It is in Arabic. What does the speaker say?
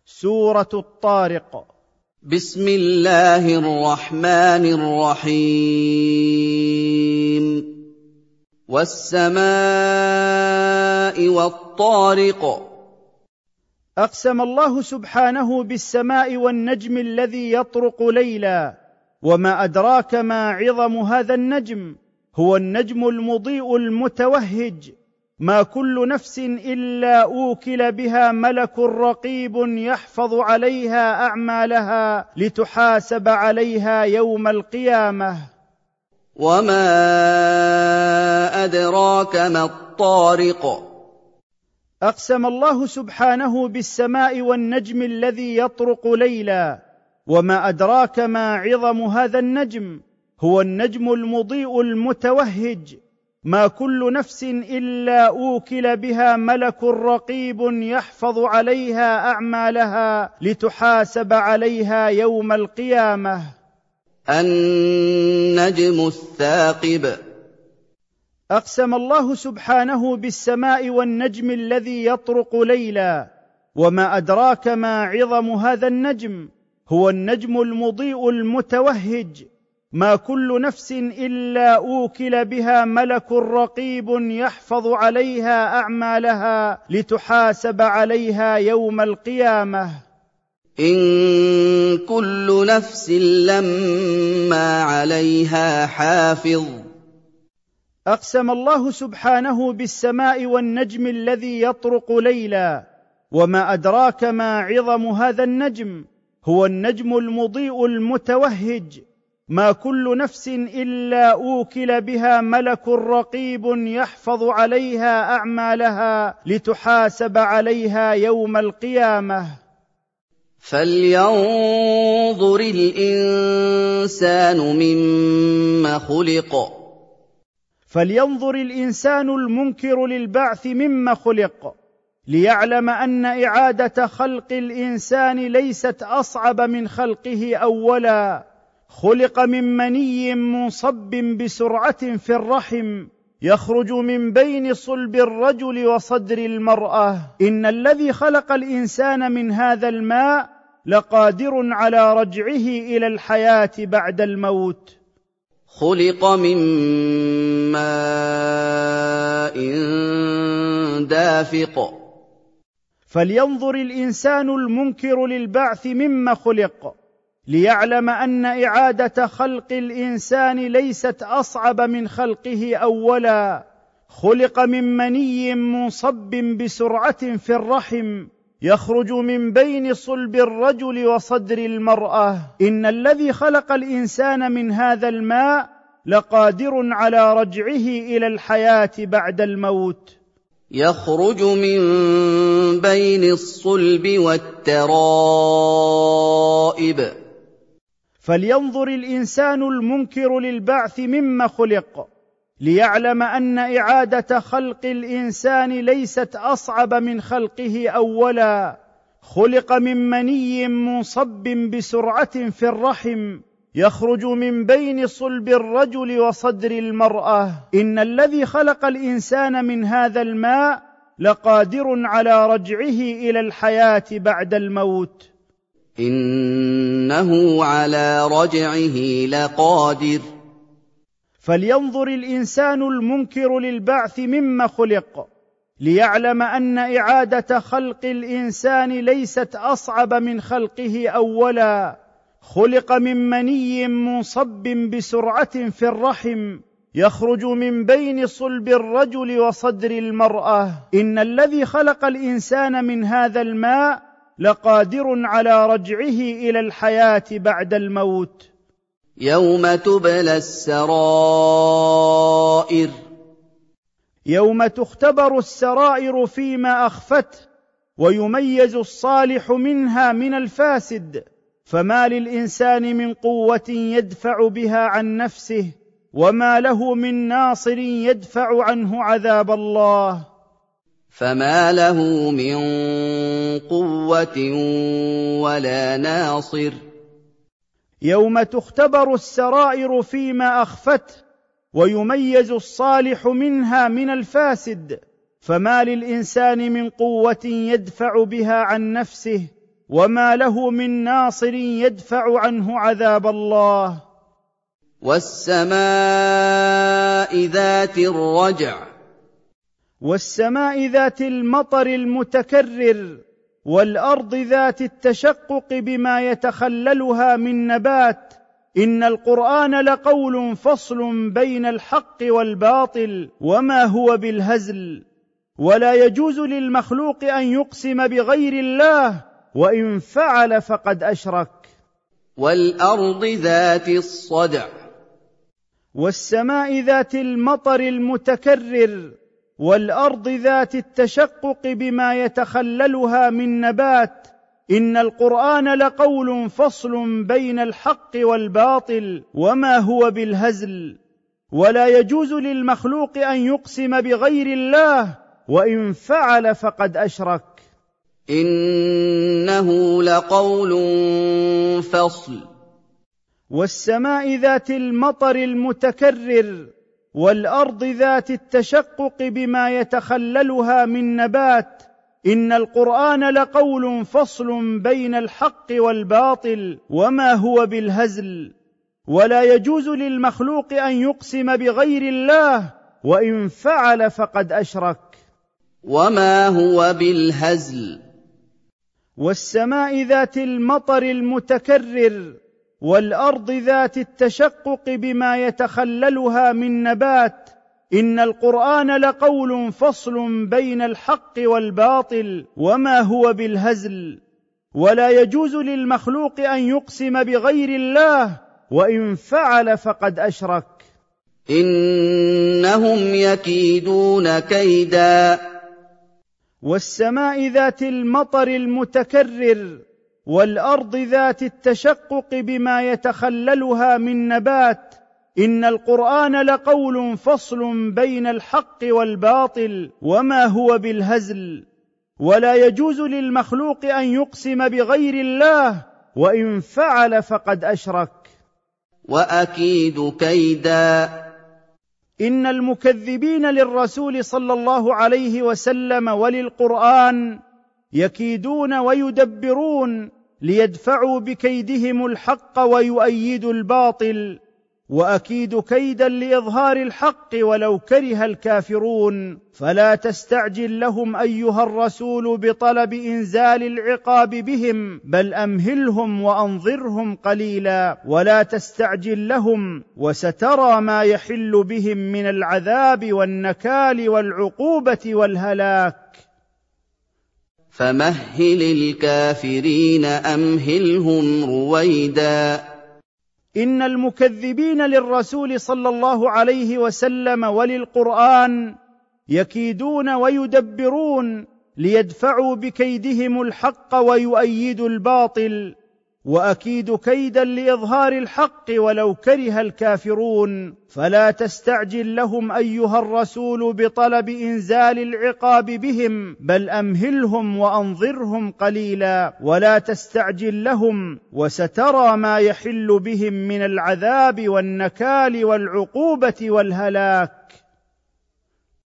سورة الطارق. بسم الله الرحمن الرحيم. والسماء والطارق. أقسم الله سبحانه بالسماء والنجم الذي يطرق ليلا، وما أدراك ما عظم هذا النجم. هو النجم المضيء المتوهج، ما كل نفس إلا أوكل بها ملك رقيب يحفظ عليها أعمالها لتحاسب عليها يوم القيامة. وما أدراك ما الطارق. أقسم الله سبحانه بالسماء والنجم الذي يطرق ليلا، وما أدراك ما عظم هذا النجم. هو النجم المضيء المتوهج، ما كل نفس إلا أوكل بها ملك رقيب يحفظ عليها أعمالها لتحاسب عليها يوم القيامة. النجم الثاقب. أقسم الله سبحانه بالسماء والنجم الذي يطرق ليلا، وما أدراك ما عظم هذا النجم. هو النجم المضيء المتوهج، ما كل نفس إلا أوكل بها ملك رقيب يحفظ عليها أعمالها لتحاسب عليها يوم القيامة. إن كل نفس لما عليها حافظ. أقسم الله سبحانه بالسماء والنجم الذي يطرق ليلا، وما أدراك ما عظم هذا النجم. هو النجم المضيء المتوهج، ما كل نفس إلا أوكل بها ملك رقيب يحفظ عليها أعمالها لتحاسب عليها يوم القيامة. فلينظر الإنسان مما خلق. فلينظر الإنسان المنكر للبعث مما خلق، ليعلم أن إعادة خلق الإنسان ليست أصعب من خلقه أولا. خلق من مني منصب بسرعة في الرحم، يخرج من بين صلب الرجل وصدر المرأة. إن الذي خلق الإنسان من هذا الماء لقادر على رجعه إلى الحياة بعد الموت. خلق من ماء دافق. فلينظر الإنسان المنكر للبعث مما خلق، ليعلم أن إعادة خلق الإنسان ليست أصعب من خلقه أولا. خلق من مني منصب بسرعة في الرحم، يخرج من بين صلب الرجل وصدر المرأة. إن الذي خلق الإنسان من هذا الماء لقادر على رجعه إلى الحياة بعد الموت. يخرج من بين الصلب والترائب. فلينظر الإنسان المنكر للبعث مما خلق، ليعلم أن إعادة خلق الإنسان ليست أصعب من خلقه أولا. خلق من مني منصب بسرعة في الرحم، يخرج من بين صلب الرجل وصدر المرأة. إن الذي خلق الإنسان من هذا الماء لقادر على رجعه إلى الحياة بعد الموت. إنه على رجعه لقادر. فلينظر الإنسان المنكر للبعث مما خلق، ليعلم أن إعادة خلق الإنسان ليست أصعب من خلقه أولا. خلق من مني منصب بسرعة في الرحم، يخرج من بين صلب الرجل وصدر المرأة. إن الذي خلق الإنسان من هذا الماء لقادر على رجعه إلى الحياة بعد الموت. يوم تبلى السرائر. يوم تختبر السرائر فيما أخفت، ويميز الصالح منها من الفاسد. فما للإنسان من قوة يدفع بها عن نفسه، وما له من ناصر يدفع عنه عذاب الله. فما له من قوة ولا ناصر. يوم تختبر السرائر فيما أخفت، ويميز الصالح منها من الفاسد. فما للإنسان من قوة يدفع بها عن نفسه، وما له من ناصر يدفع عنه عذاب الله. والسماء ذات الرجع، والسماء ذات المطر المتكرر، والأرض ذات التشقق بما يتخللها من نبات. إن القرآن لقول فصل بين الحق والباطل وما هو بالهزل. ولا يجوز للمخلوق أن يقسم بغير الله، وإن فعل فقد أشرك. والأرض ذات الصدع، والسماء ذات المطر المتكرر، والأرض ذات التشقق بما يتخللها من نبات. إن القرآن لقول فصل بين الحق والباطل وما هو بالهزل. ولا يجوز للمخلوق أن يقسم بغير الله، وإن فعل فقد أشرك. إنه لقول فصل. والسماء ذات المطر المتكرر، والأرض ذات التشقق بما يتخللها من نبات. إن القرآن لقول فصل بين الحق والباطل وما هو بالهزل. ولا يجوز للمخلوق أن يقسم بغير الله، وإن فعل فقد أشرك. وما هو بالهزل. والسماء ذات المطر المتكرر، والأرض ذات التشقق بما يتخللها من نبات. إن القرآن لقول فصل بين الحق والباطل وما هو بالهزل. ولا يجوز للمخلوق أن يقسم بغير الله، وإن فعل فقد أشرك. إنهم يكيدون كيدا. والسماء ذات المطر المتكرر، والأرض ذات التشقق بما يتخللها من نبات. إن القرآن لقول فصل بين الحق والباطل وما هو بالهزل. ولا يجوز للمخلوق أن يقسم بغير الله، وإن فعل فقد أشرك. وأكيد كيدا. إن المكذبين للرسول صلى الله عليه وسلم وللقرآن يكيدون ويدبرون ليدفعوا بكيدهم الحق ويؤيدوا الباطل. وأكيد كيدا لإظهار الحق ولو كره الكافرون. فلا تستعجل لهم أيها الرسول بطلب إنزال العقاب بهم، بل أمهلهم وأنظرهم قليلا. ولا تستعجل لهم، وسترى ما يحل بهم من العذاب والنكال والعقوبة والهلاك. فمهل الكافرين أمهلهم رويدا. إن المكذبين للرسول صلى الله عليه وسلم وللقرآن يكيدون ويدبرون ليدفعوا بكيدهم الحق ويؤيدوا الباطل. وأكيد كيدا لإظهار الحق ولو كره الكافرون. فلا تستعجل لهم أيها الرسول بطلب إنزال العقاب بهم، بل أمهلهم وأنظرهم قليلا. ولا تستعجل لهم، وسترى ما يحل بهم من العذاب والنكال والعقوبة والهلاك.